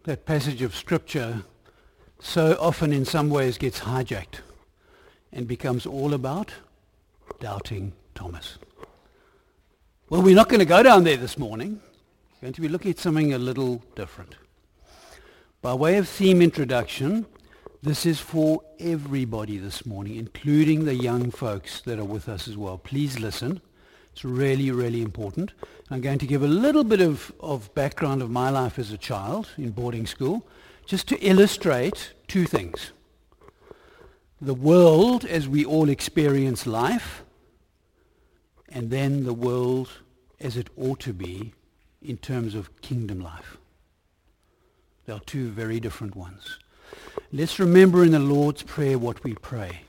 that passage of Scripture so often in some ways gets hijacked and becomes all about doubting Thomas. Well, we're not going to go down there this morning. We're going to be looking at something a little different. By way of theme introduction, this is for everybody this morning, including the young folks that are with us as well. Please listen. It's really, really important. I'm going to give a little bit of background of my life as a child in boarding school, just to illustrate two things. The world as we all experience life, and then the world as it ought to be in terms of kingdom life. They are two very different ones. Let's remember in the Lord's Prayer what we pray.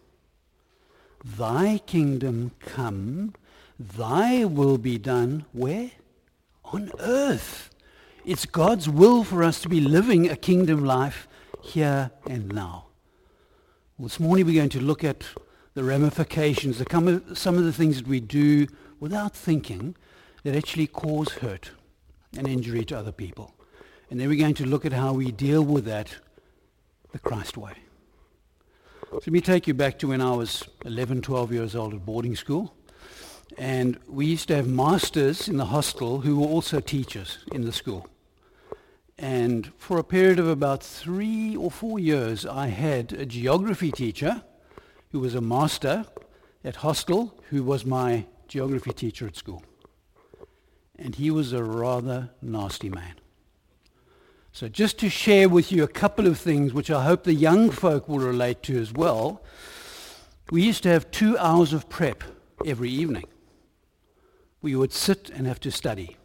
Thy kingdom come, thy will be done, where? On earth. It's God's will for us to be living a kingdom life here and now. Well, this morning we're going to look at the ramifications, some of the things that we do without thinking that actually cause hurt and injury to other people. And then we're going to look at how we deal with that the Christ way. So let me take you back to when I was 11, 12 years old at boarding school. And we used to have masters in the hostel who were also teachers in the school. And for a period of about 3 or 4 years, I had a geography teacher who was a master at hostel, who was my geography teacher at school. And he was a rather nasty man. So just to share with you a couple of things which I hope the young folk will relate to as well, we used to have 2 hours of prep every evening. We would sit and have to study.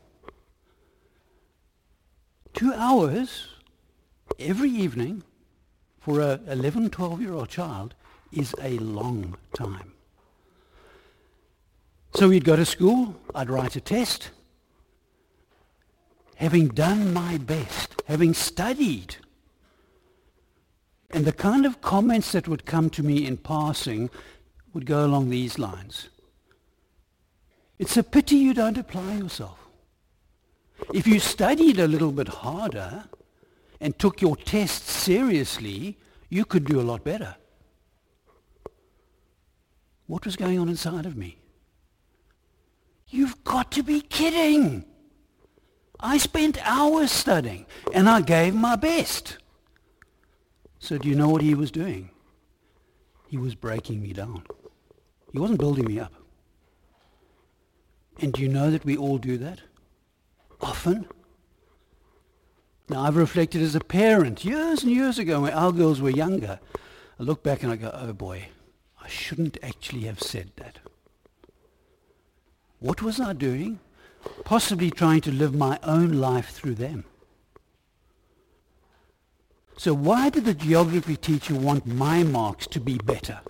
2 hours every evening for a 11, 12-year-old child is a long time. So we'd go to school, I'd write a test. Having done my best, having studied, and the kind of comments that would come to me in passing would go along these lines. It's a pity you don't apply yourself. If you studied a little bit harder and took your tests seriously, you could do a lot better. What was going on inside of me? You've got to be kidding! I spent hours studying, and I gave my best. So do you know what he was doing? He was breaking me down. He wasn't building me up. And do you know that we all do that? Often. Now, I've reflected as a parent, years and years ago, when our girls were younger. I look back and I go, oh boy, I shouldn't actually have said that. What was I doing? Possibly trying to live my own life through them. So why did the geography teacher want my marks to be better?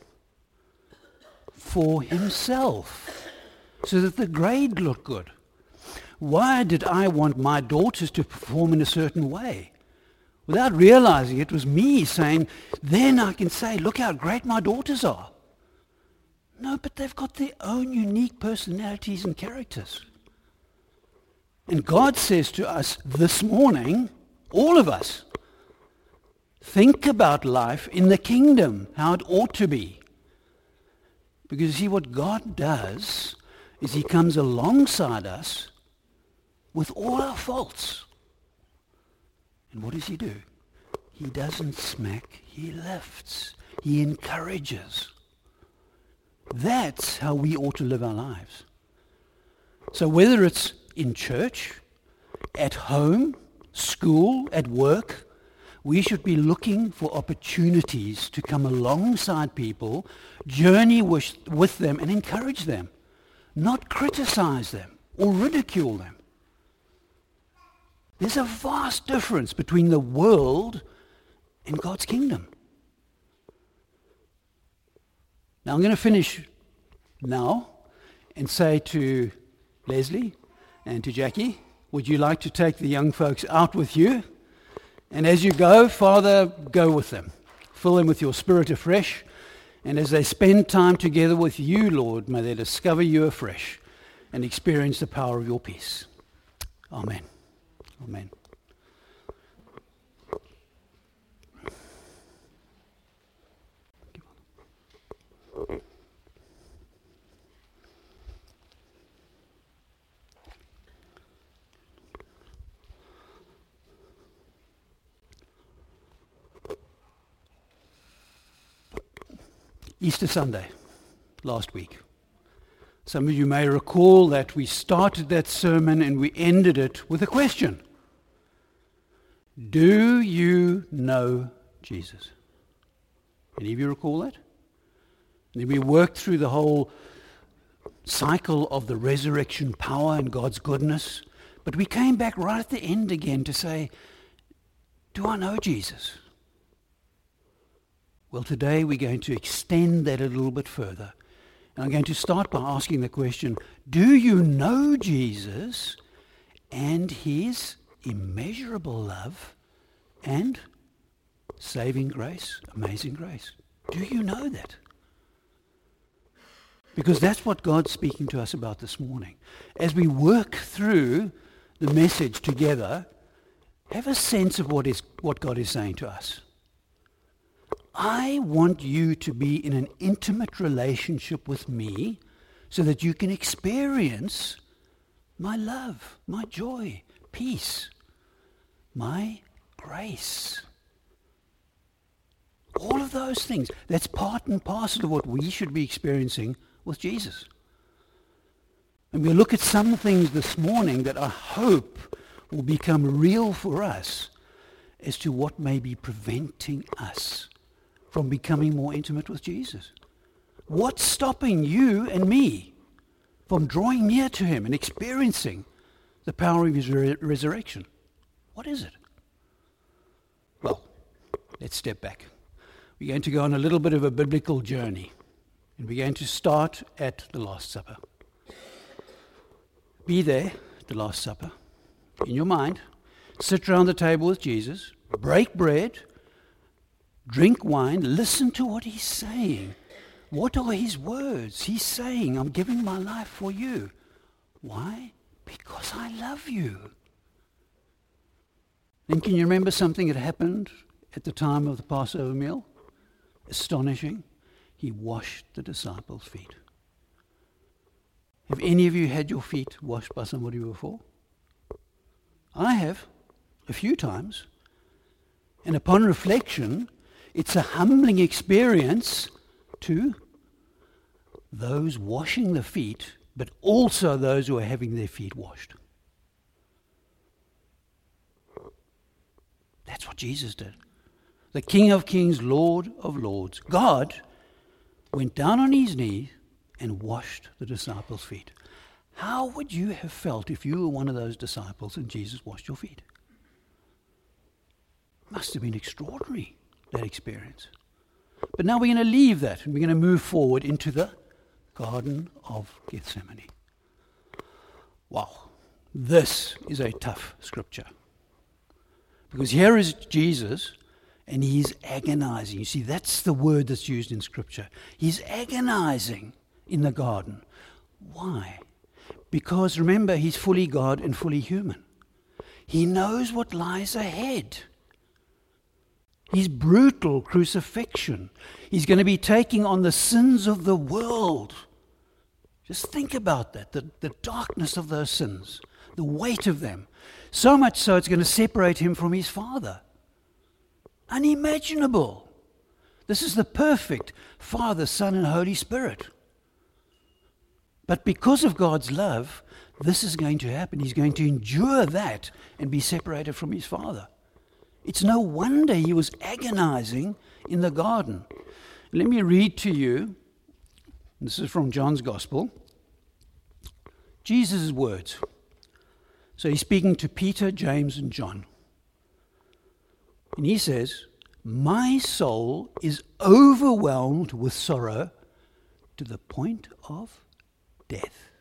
For himself, so that the grade looked good. Why did I want my daughters to perform in a certain way? Without realizing it was me saying, then I can say, look how great my daughters are. No, but they've got their own unique personalities and characters. And God says to us this morning, all of us, think about life in the kingdom, how it ought to be. Because you see, what God does is he comes alongside us with all our faults. And what does he do? He doesn't smack, he lifts, he encourages. That's how we ought to live our lives. So whether it's in church, at home, school, at work, we should be looking for opportunities to come alongside people, journey with them and encourage them, not criticize them or ridicule them. There's a vast difference between the world and God's kingdom. Now I'm going to finish now and say to Leslie and to Jackie, would you like to take the young folks out with you? And as you go, Father, go with them. Fill them with your Spirit afresh. And as they spend time together with you, Lord, may they discover you afresh and experience the power of your peace. Amen. Amen. Easter Sunday, last week. Some of you may recall that we started that sermon and we ended it with a question. Do you know Jesus? Any of you recall that? And then we worked through the whole cycle of the resurrection power and God's goodness. But we came back right at the end again to say, do I know Jesus? Well, today we're going to extend that a little bit further. And I'm going to start by asking the question, do you know Jesus and his immeasurable love and saving grace, amazing grace? Do you know that? Because that's what God's speaking to us about this morning. As we work through the message together, have a sense of what God is saying to us. I want you to be in an intimate relationship with me so that you can experience my love, my joy, peace, my grace. All of those things, that's part and parcel of what we should be experiencing with Jesus. And we'll look at some things this morning that I hope will become real for us as to what may be preventing us from becoming more intimate with Jesus. What's stopping you and me from drawing near to him and experiencing the power of his resurrection? What is it? Well, let's step back. We're going to go on a little bit of a biblical journey. And we're going to start at the Last Supper. Be there at the Last Supper. In your mind, sit around the table with Jesus, break bread, drink wine, listen to what he's saying. What are his words? He's saying, I'm giving my life for you. Why? Because I love you. Then can you remember something that happened at the time of the Passover meal? Astonishing. He washed the disciples' feet. Have any of you had your feet washed by somebody before? I have, a few times. And upon reflection, it's a humbling experience to those washing the feet, but also those who are having their feet washed. That's what Jesus did. The King of Kings, Lord of Lords, God went down on his knees and washed the disciples' feet. How would you have felt if you were one of those disciples and Jesus washed your feet? Must have been extraordinary, that experience. But now we're going to leave that and we're going to move forward into the Garden of Gethsemane. Wow, this is a tough scripture. Because here is Jesus and he's agonizing. You see, that's the word that's used in Scripture. He's agonizing in the garden. Why? Because remember, he's fully God and fully human. He knows what lies ahead. His brutal crucifixion. He's going to be taking on the sins of the world. Just think about that, the darkness of those sins, the weight of them. So much so it's going to separate him from his Father. Unimaginable. This is the perfect Father, Son, and Holy Spirit. But because of God's love, this is going to happen. He's going to endure that and be separated from his Father. It's no wonder he was agonizing in the garden. Let me read to you, this is from John's Gospel, Jesus' words. So he's speaking to Peter, James, and John. And he says, my soul is overwhelmed with sorrow to the point of death.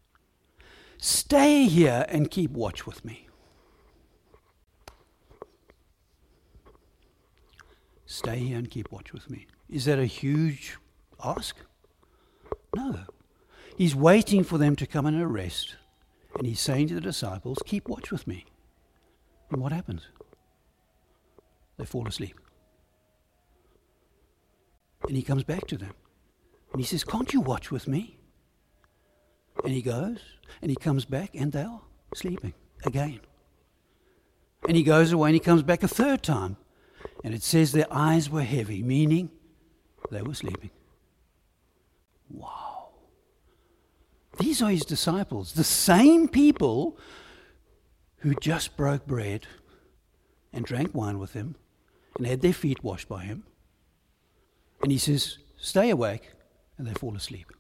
Stay here and keep watch with me. Stay here and keep watch with me. Is that a huge ask? No. He's waiting for them to come and arrest. And he's saying to the disciples, keep watch with me. And what happens? They fall asleep. And he comes back to them. And he says, can't you watch with me? And he goes, and he comes back, and they are sleeping again. And he goes away, and he comes back a third time. And it says their eyes were heavy, meaning they were sleeping. Wow. These are his disciples, the same people who just broke bread and drank wine with him and had their feet washed by him. And he says, stay awake, and they fall asleep.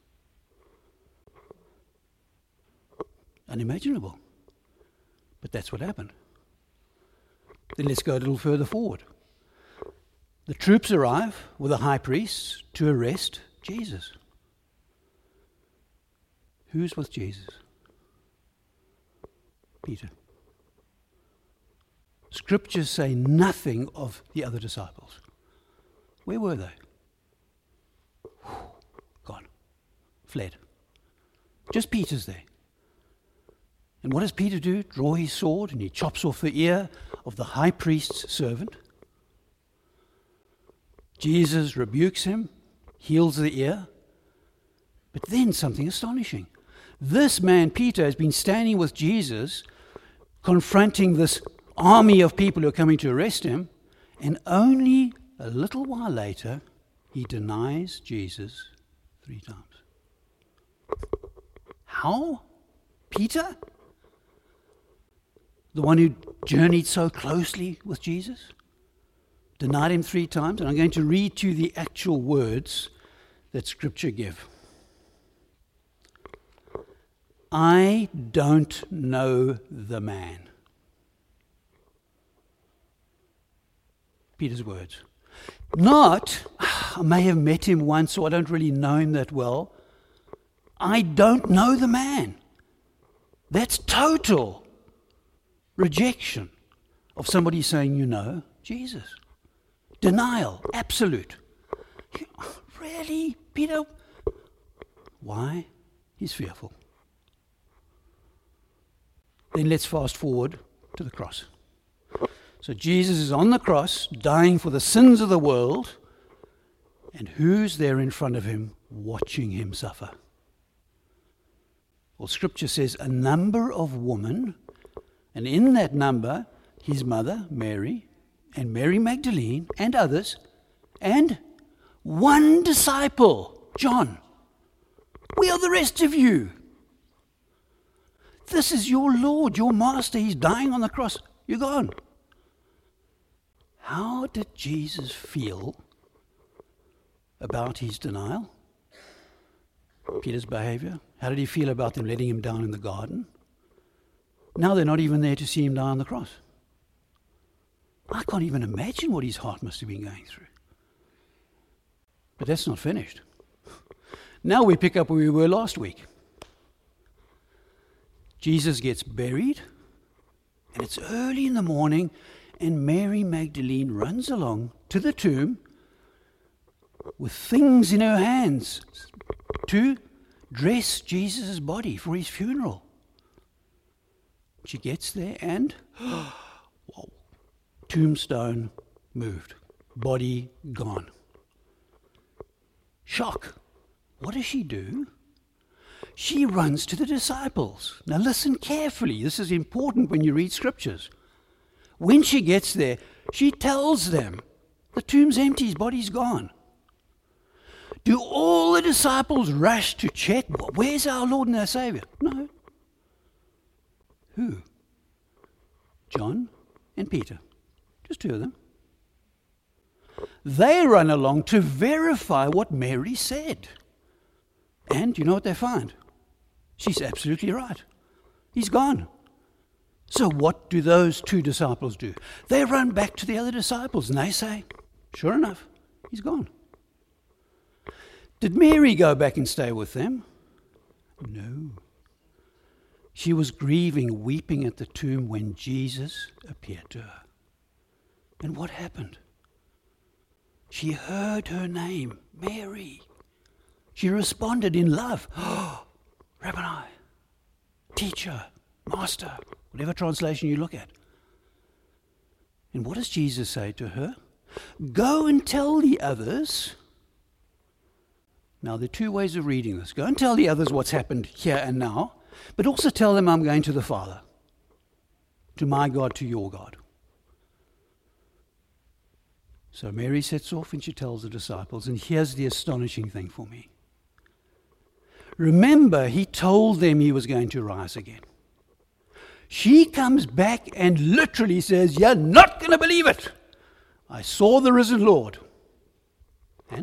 Unimaginable. But that's what happened. Then let's go a little further forward. The troops arrive with the high priest to arrest Jesus. Who's with Jesus? Peter. Scriptures say nothing of the other disciples. Where were they? Gone. Fled. Just Peter's there. And what does Peter do? Draw his sword and he chops off the ear of the high priest's servant. Jesus rebukes him, heals the ear. But then something astonishing. This man, Peter, has been standing with Jesus, confronting this army of people who are coming to arrest him, and only a little while later, he denies Jesus 3 times. How? Peter? The one who journeyed so closely with Jesus? Denied him 3 times, and I'm going to read to you the actual words that Scripture give. I don't know the man. Peter's words. Not, I may have met him once, or I don't really know him that well. I don't know the man. That's total rejection of somebody saying, you know, Jesus. Denial, absolute. Really, Peter? Why? He's fearful. Then let's fast forward to the cross. So Jesus is on the cross, dying for the sins of the world, and who's there in front of him, watching him suffer? Well, Scripture says a number of women, and in that number, his mother, Mary, and Mary Magdalene, and others, and one disciple, John. Where are the rest of you? This is your Lord, your Master. He's dying on the cross. You're gone. How did Jesus feel about his denial? Peter's behavior? How did he feel about them letting him down in the garden? Now they're not even there to see him die on the cross. I can't even imagine what his heart must have been going through. But that's not finished. Now we pick up where we were last week. Jesus gets buried, and it's early in the morning, and Mary Magdalene runs along to the tomb with things in her hands to dress Jesus' body for his funeral. She gets there and whoa, tombstone moved, body gone. Shock. What does she do? She runs to the disciples. Now listen carefully. This is important when you read scriptures. When she gets there, she tells them, the tomb's empty, his body's gone. Do all the disciples rush to check, where's our Lord and our Savior? No. Who? John and Peter. Just 2 of them. They run along to verify what Mary said. And you know what they find? She's absolutely right. He's gone. So what do those 2 disciples do? They run back to the other disciples and they say, sure enough, he's gone. Did Mary go back and stay with them? No. She was grieving, weeping at the tomb when Jesus appeared to her. And what happened? She heard her name, Mary. She responded in love. Oh, Rabbi, teacher, master, whatever translation you look at. And what does Jesus say to her? Go and tell the others. Now, there are 2 ways of reading this. Go and tell the others what's happened here and now, but also tell them I'm going to the Father, to my God, to your God. So Mary sets off and she tells the disciples, and here's the astonishing thing for me. Remember, he told them he was going to rise again. She comes back and literally says, "You're not going to believe it. I saw the risen Lord." And?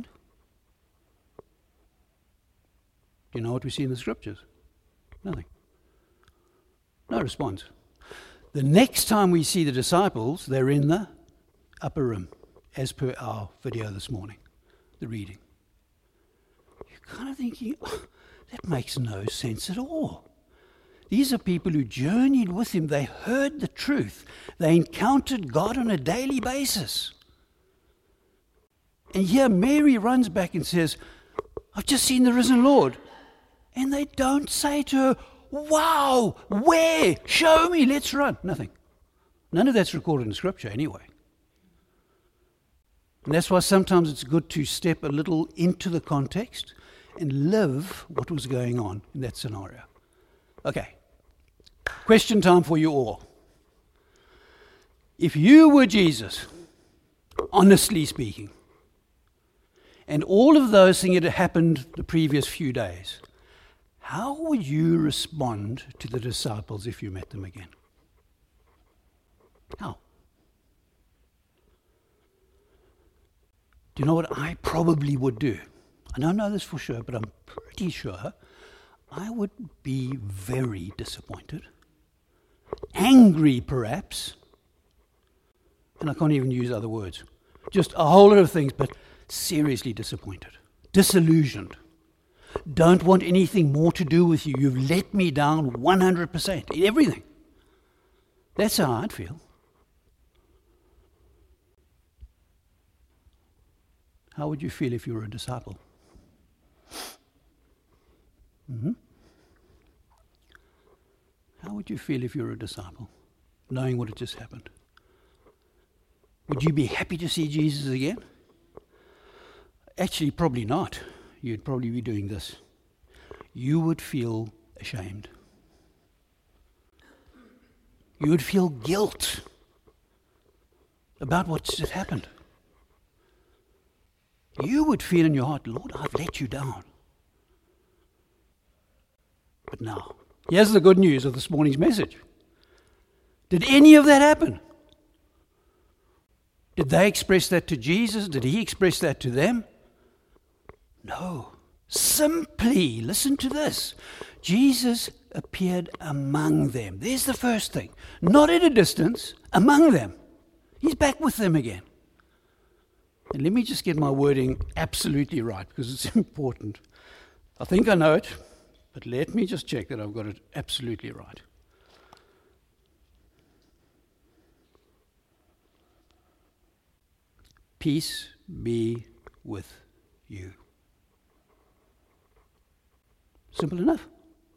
Do you know what we see in the scriptures? Nothing. No response. The next time we see the disciples, they're in the upper room, as per our video this morning, the reading. You're kind of thinking, that makes no sense at all. These are people who journeyed with him. They heard the truth. They encountered God on a daily basis. And here Mary runs back and says, "I've just seen the risen Lord." And they don't say to her, "Wow, where? Show me, let's run." Nothing. None of that's recorded in Scripture anyway. And that's why sometimes it's good to step a little into the context and live what was going on in that scenario. Okay. Question time for you all. If you were Jesus, honestly speaking, and all of those things that had happened the previous few days, how would you respond to the disciples if you met them again? How? Do you know what I probably would do? I don't know this for sure, but I'm pretty sure I would be very disappointed, angry perhaps, and I can't even use other words. Just a whole lot of things, but seriously disappointed, disillusioned. Don't want anything more to do with you. You've let me down 100% in everything. That's how I'd feel. How would you feel if you were a disciple? How would you feel if you were a disciple, knowing what had just happened? Would you be happy to see Jesus again? Actually, probably not. You'd probably be doing this. You would feel ashamed. You would feel guilt about what's just happened. You would feel in your heart, "Lord, I've let you down." But now, here's the good news of this morning's message. Did any of that happen? Did they express that to Jesus? Did he express that to them? No. Simply, listen to this. Jesus appeared among them. There's the first thing. Not at a distance, among them. He's back with them again. And let me just get my wording absolutely right, because it's important. I think I know it, but let me just check that I've got it absolutely right. Peace be with you. Simple enough.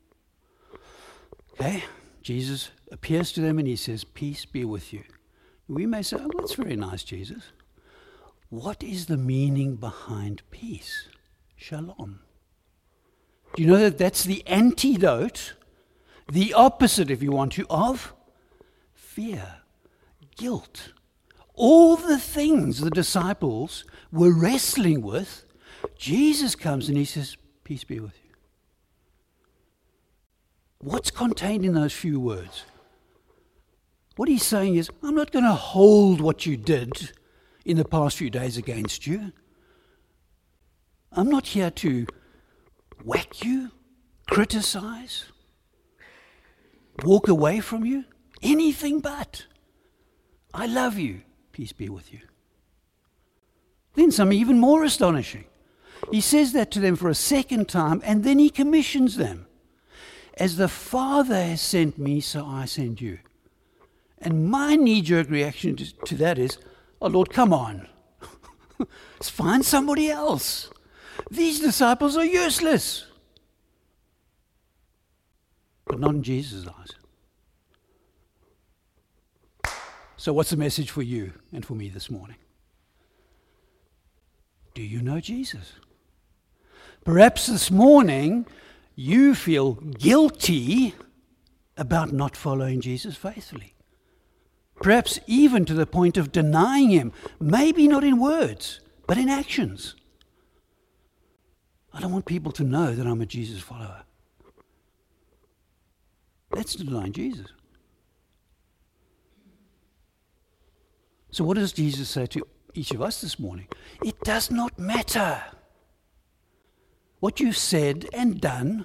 Okay, Jesus appears to them and he says, "Peace be with you." We may say, "Oh, that's very nice, Jesus." What is the meaning behind peace? Shalom. Do you know that that's the antidote, the opposite, if you want to, of fear, guilt? All the things the disciples were wrestling with, Jesus comes and he says, "Peace be with you." What's contained in those few words? What he's saying is, I'm not going to hold what you did in the past few days against you. I'm not here to whack you, criticize, walk away from you, anything but. I love you. Peace be with you. Then something even more astonishing. He says that to them for a second time, and then he commissions them. As the Father has sent me, so I send you. And my knee-jerk reaction to that is, "Oh Lord, come on. Let's find somebody else. These disciples are useless." But not in Jesus' eyes. So what's the message for you and for me this morning? Do you know Jesus? Perhaps this morning you feel guilty about not following Jesus faithfully. Perhaps even to the point of denying him, maybe not in words, but in actions. I don't want people to know that I'm a Jesus follower. That's denying Jesus. So what does Jesus say to each of us this morning? It does not matter what you've said and done.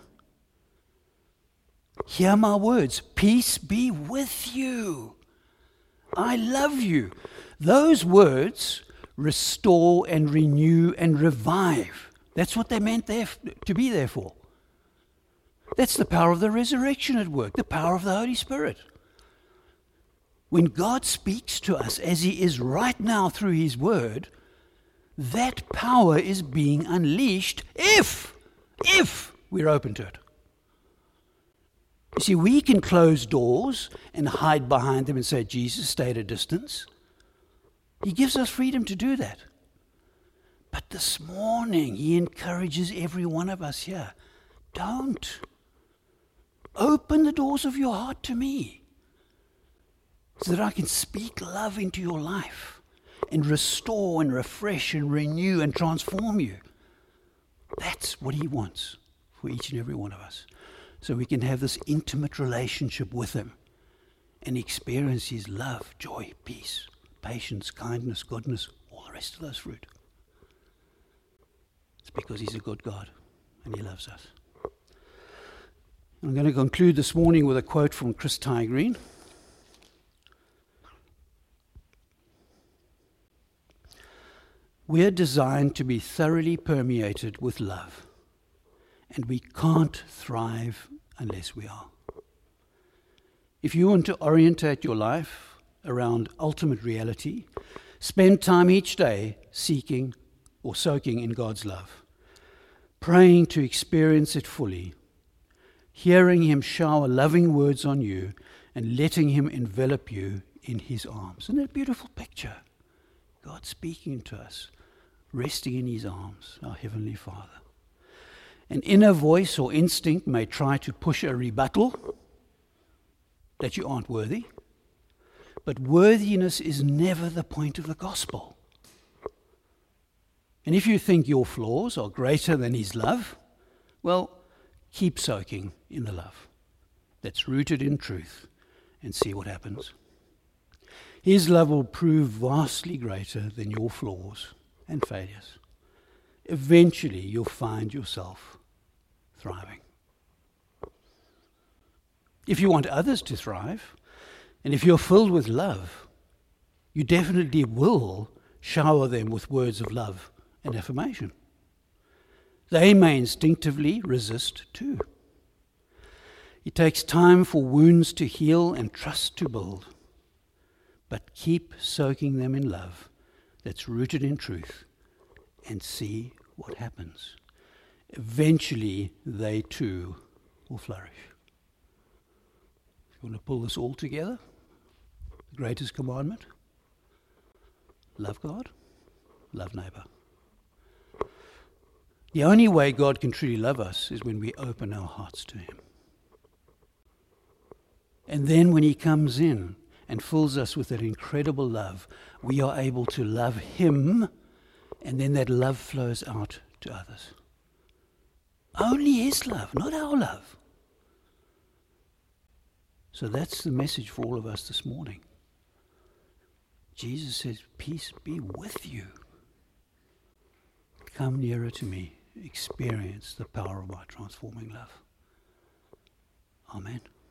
Hear my words. Peace be with you. I love you. Those words restore and renew and revive. That's what they're meant there to be there for. That's the power of the resurrection at work, the power of the Holy Spirit. When God speaks to us as he is right now through his word, that power is being unleashed if we're open to it. You see, we can close doors and hide behind them and say, Jesus, stay at a distance. He gives us freedom to do that. But this morning, he encourages every one of us here. Don't. Open the doors of your heart to me so that I can speak love into your life and restore and refresh and renew and transform you. That's what he wants for each and every one of us. So we can have this intimate relationship with him and experience his love, joy, peace, patience, kindness, goodness, all the rest of those fruit. It's because he's a good God and he loves us. I'm going to conclude this morning with a quote from Chris Tygreen. We're designed to be thoroughly permeated with love, and we can't thrive unless we are. If you want to orientate your life around ultimate reality, spend time each day seeking or soaking in God's love, praying to experience it fully, hearing him shower loving words on you, and letting him envelop you in his arms. Isn't that a beautiful picture? God speaking to us, resting in his arms, our Heavenly Father. An inner voice or instinct may try to push a rebuttal that you aren't worthy, but worthiness is never the point of the gospel. And if you think your flaws are greater than his love, well, keep soaking in the love that's rooted in truth and see what happens. His love will prove vastly greater than your flaws and failures. Eventually, you'll find yourself thriving. If you want others to thrive, and if you're filled with love, you definitely will shower them with words of love and affirmation. They may instinctively resist too. It takes time for wounds to heal and trust to build, but keep soaking them in love that's rooted in truth and see what happens. Eventually, they too will flourish. If you want to pull this all together, the greatest commandment, love God, love neighbor. The only way God can truly love us is when we open our hearts to him. And then when he comes in and fills us with that incredible love, we are able to love him, and then that love flows out to others. Only his love, not our love. So that's the message for all of us this morning. Jesus says, peace be with you. Come nearer to me. Experience the power of my transforming love. Amen.